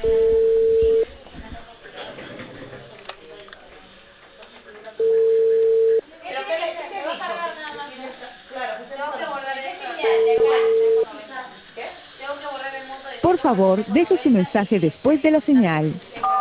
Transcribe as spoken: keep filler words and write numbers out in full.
Pero ¿qué le qué va a cargar nada más? Claro, tengo que borrar esto. ¿Qué? Tengo que borrar el monto de Por ciento cuarenta favor, con deje su noventa mensaje después de la señal.